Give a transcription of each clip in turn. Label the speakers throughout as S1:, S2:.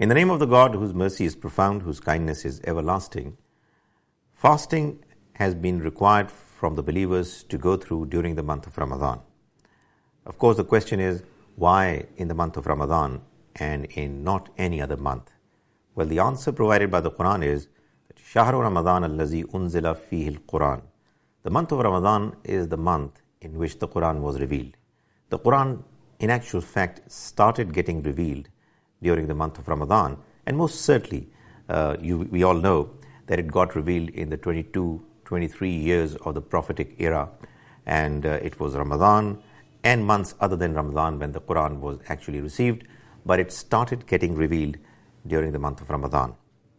S1: In the name of the God whose mercy is profound, whose kindness is everlasting, fasting has been required from the believers to go through during the month of Ramadan. Of course, the question is, why in the month of Ramadan and in not any other month? Well, the answer provided by the Quran is that Shahru Ramadan allazi unzila fihi al-Quran. The month of Ramadan is the month in which the Quran was revealed. The Quran, in actual fact, started getting revealed during the month of Ramadan, and most certainly, we all know that it got revealed in the 22, 23 years of the prophetic era, and it was Ramadan and months other than Ramadan when the Quran was actually received, but it started getting revealed during the month of Ramadan.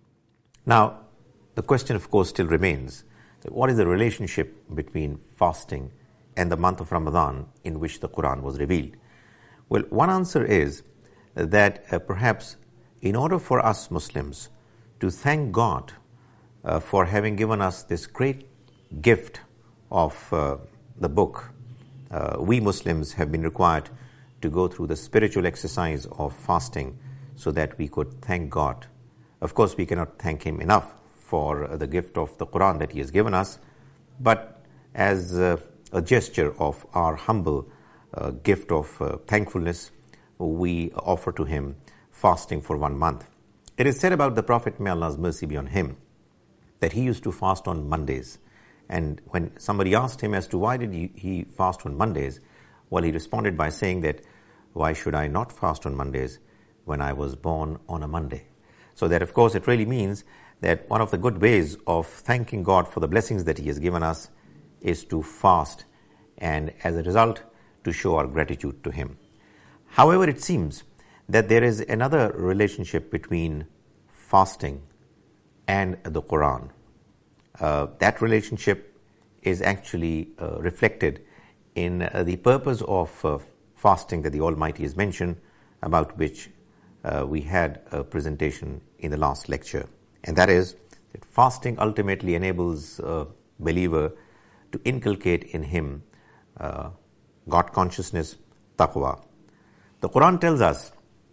S1: Now, the question of course still remains, that what is the relationship between fasting and the month of Ramadan in which the Quran was revealed? Well, one answer is that perhaps in order for us Muslims to thank God for having given us this great gift of the book, we Muslims have been required to go through the spiritual exercise of fasting so that we could thank God. Of course, we cannot thank Him enough for the gift of the Quran that He has given us, but as a gesture of our humble gift of thankfulness, we offer to Him fasting for 1 month. It is said about the Prophet, may Allah's mercy be on him, that he used to fast on Mondays. And when somebody asked him as to why did he fast on Mondays, well, he responded by saying that, why should I not fast on Mondays when I was born on a Monday? So that, of course, it really means that one of the good ways of thanking God for the blessings that He has given us is to fast, and as a result, to show our gratitude to Him. However, it seems that there is another relationship between fasting and the Quran. That relationship is actually reflected in the purpose of fasting that the Almighty has mentioned, about which we had a presentation in the last lecture. And that is that fasting ultimately enables a believer to inculcate in him God consciousness, taqwa. The Quran tells us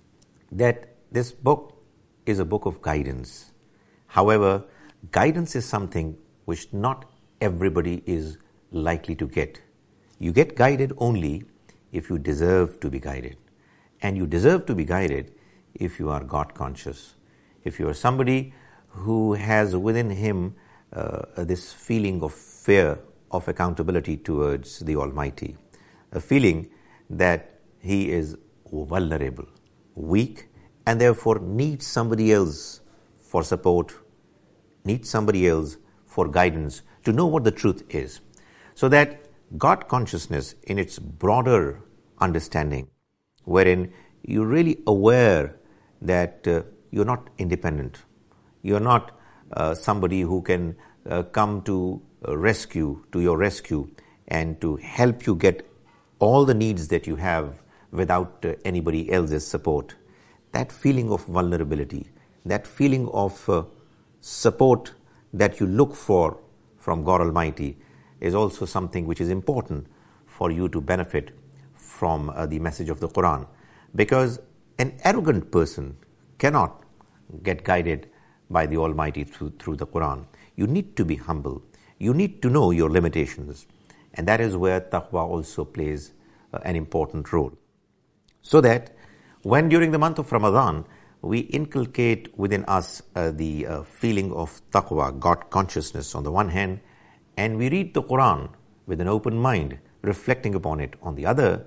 S1: that this book is a book of guidance. However, guidance is something which not everybody is likely to get. You get guided only if you deserve to be guided. And you deserve to be guided if you are God conscious. If you are somebody who has within him this feeling of fear of accountability towards the Almighty, a feeling that he is vulnerable, weak, and therefore needs somebody else for support, needs somebody else for guidance to know what the truth is. So that God consciousness in its broader understanding, wherein you're really aware that you're not independent, you're not somebody who can come to your rescue and to help you get all the needs that you have without anybody else's support. That feeling of vulnerability, that feeling of support that you look for from God Almighty is also something which is important for you to benefit from the message of the Quran. Because an arrogant person cannot get guided by the Almighty through the Quran. You need to be humble. You need to know your limitations. And that is where taqwa also plays an important role. So that when during the month of Ramadan, we inculcate within us the feeling of taqwa, God consciousness on the one hand, and we read the Quran with an open mind, reflecting upon it on the other,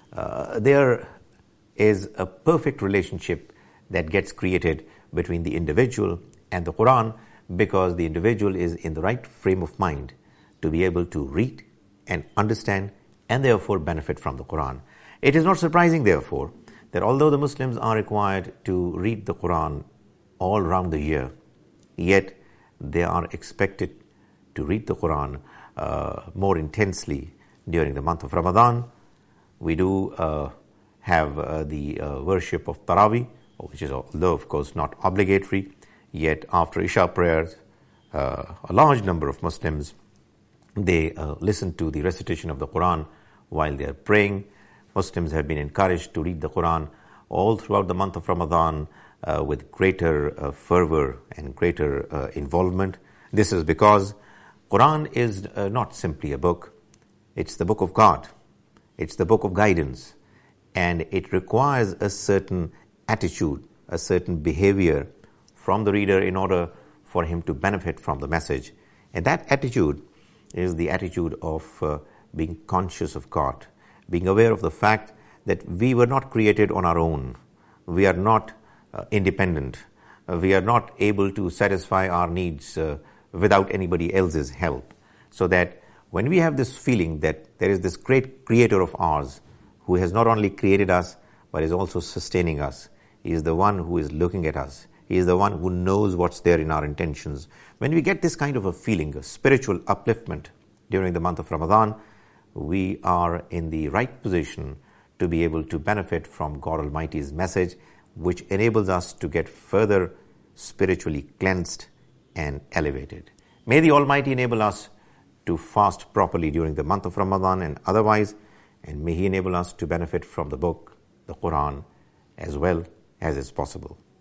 S1: there is a perfect relationship that gets created between the individual and the Quran, because the individual is in the right frame of mind to be able to read and understand and therefore benefit from the Quran. It is not surprising, therefore, that although the Muslims are required to read the Quran all round the year, yet they are expected to read the Quran more intensely during the month of Ramadan. We do have the worship of Taraweeh, which is, although of course not obligatory, yet after Isha prayers, a large number of Muslims, they listen to the recitation of the Quran while they are praying. Muslims have been encouraged to read the Quran all throughout the month of Ramadan, with greater fervor and greater involvement. This is because Quran is not simply a book. It's the book of God. It's the book of guidance. And it requires a certain attitude, a certain behavior from the reader in order for him to benefit from the message. And that attitude is the attitude of being conscious of God, being aware of the fact that we were not created on our own. We are not independent. We are not able to satisfy our needs without anybody else's help. So that when we have this feeling that there is this great creator of ours who has not only created us but is also sustaining us, he is the one who is looking at us. He is the one who knows what's there in our intentions. When we get this kind of a feeling, a spiritual upliftment during the month of Ramadan, we are in the right position to be able to benefit from God Almighty's message, which enables us to get further spiritually cleansed and elevated. May the Almighty enable us to fast properly during the month of Ramadan and otherwise, and may He enable us to benefit from the book, the Quran, as well as is possible.